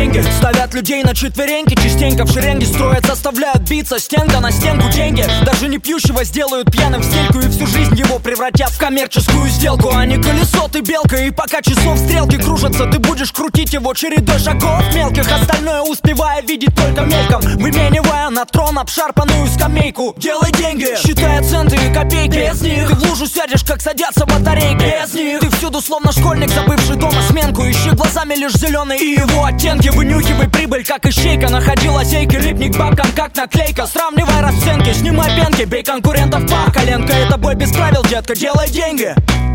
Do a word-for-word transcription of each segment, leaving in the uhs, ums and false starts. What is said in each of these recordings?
деньги. Ставят людей на четвереньки, частенько в шеренге строят, заставляют биться стенка на стенку. Деньги даже не пьющего сделают пьяным в стельку, и всю жизнь его превратят в коммерческую сделку. А не колесо, ты белка, и пока часов стрелки кружатся, ты будешь крутить его чередой шагов мелких, остальное успевая видеть только мельком, выменивая на трон обшарпанную скамейку. Делай деньги, считая центы и копейки. Без них ты в лужу сядешь, как садятся батарейки. Без них ты всюду словно школьник, забывший дома сменку. Ищи глазами лишь зеленый и его оттенки. Вынюхивай прибыль, как ищейка. Находи лазейки, липни к бабкам, как наклейка. Сравнивай расценки, снимай пенки, бей конкурентов по коленка. Это бой без правил, детка, делай деньги.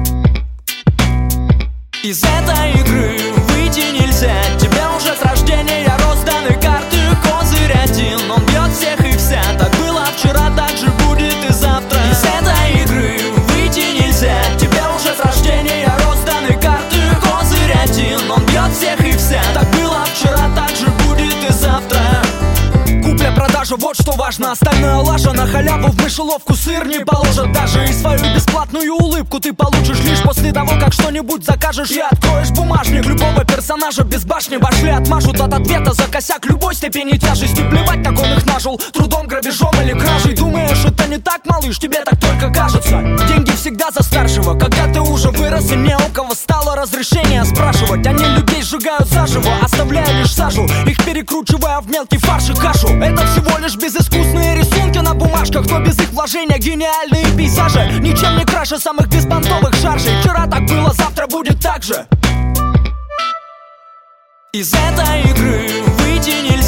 Из этой игры выйти нельзя. Тебе уже с рождения розданы карты. Козырь один, он бьет всех и вся. Так было вчера, так же будет и завтра. Из этой игры выйти нельзя. Тебе уже с рождения розданы карты. Козырь один, он бьет всех и вся. Так было вчера, так же будет и завтра. Купля-продажа, вот что важно. Остальное лажа, на халяву в мышеловку сыр не положат даже. И свою бесплатную улыбку ты получишь лишь после того, как что-нибудь закажешь и откроешь бумажник. Любого персонажа без башни вошли отмажут от ответа за косяк любой степени тяжести. Плевать, так он их нажил, трудом, грабежом или кражей. Думаешь, это не так, малыш, тебе так только кажется. Деньги всегда за старшего. Когда ты уже вырос и не у кого стало разрешение спрашивать, они людей сжигают заживо, оставляя лишь сажу, их перекручивая в мелкий фарш и кашу. Это всего лишь безыскусные рисунки на бумажках, но без их вложения гениальные пейзажи ничем не краше самых беспонтовых шаржей. Вчера так было, завтра будет так же. Из этой игры выйти нельзя.